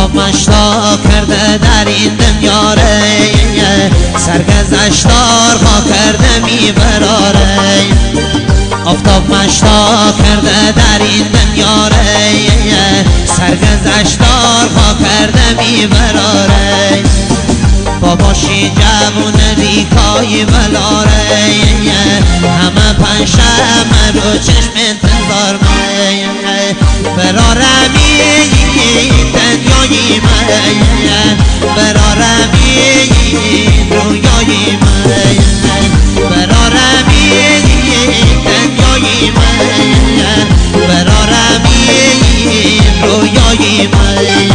آفتاب مشتاق کرده در این دنیا ری، سرگذشتار پا کرده میبراره. آفتاب مشتاق کرده در این دنیا ری، سرگذشتار پا کرده میبراره. باباشی جوون ریکای بلاره، همه پنجشنبه رو چشم انتظار مه برارمی دنیای مه، برارمی رویای مه، برارمی دنیای مه، برارمی رویای مه.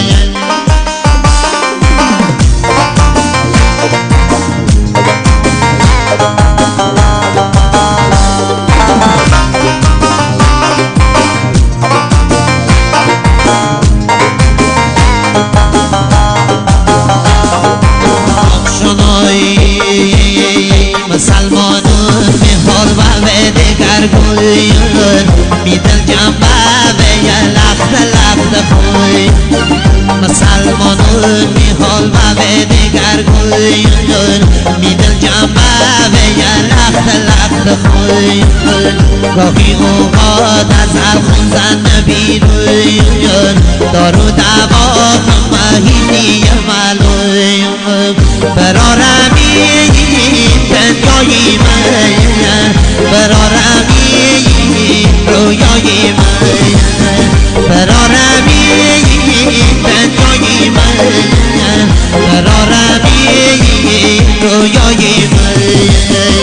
مسلمانون میخواد و به دگر گویون میدل جنبه به یه لخت لخت خوی. مسلمانون میخواد و به دگر گویون میدل جنبه به یه لخت لخت خوی. گاهی اوقات از الخون زن بیرویون دارو دوا مهینی ملوی برارمی دنیای من، برارمی رویای من، برارمی دنیای من، برارمی رویای من.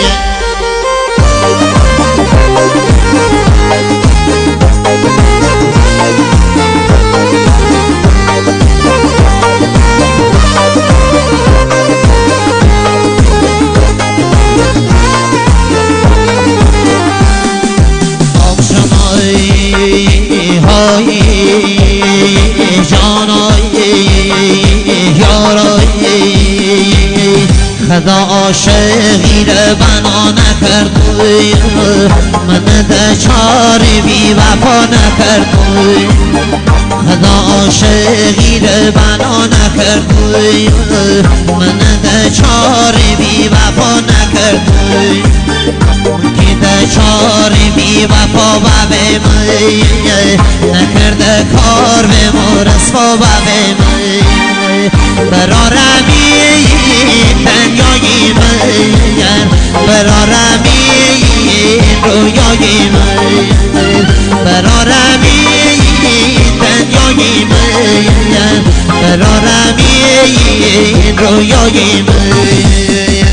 خدا عاشقی رو بنا نکردوی، من دچار بی وفا نکردوی. خدا عاشقی رو بنا نکردوی، من دچار بی وفا نکردوی. که دچار بی وفا و به می نکرده کار به مرسفا و به می برارمی دنیای من، برارمی رویای من، برارمی دنیای من، برارمی رویای من.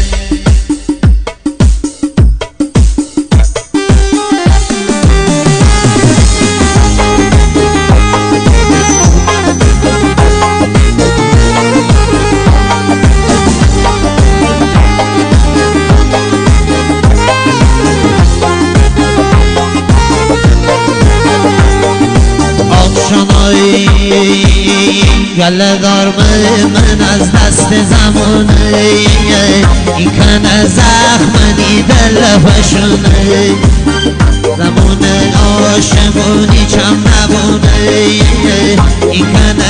گله دار من از دست زمانه، این کنه زخمنی دل فشونه. زمان عاشقونی چم نبونه، این کنه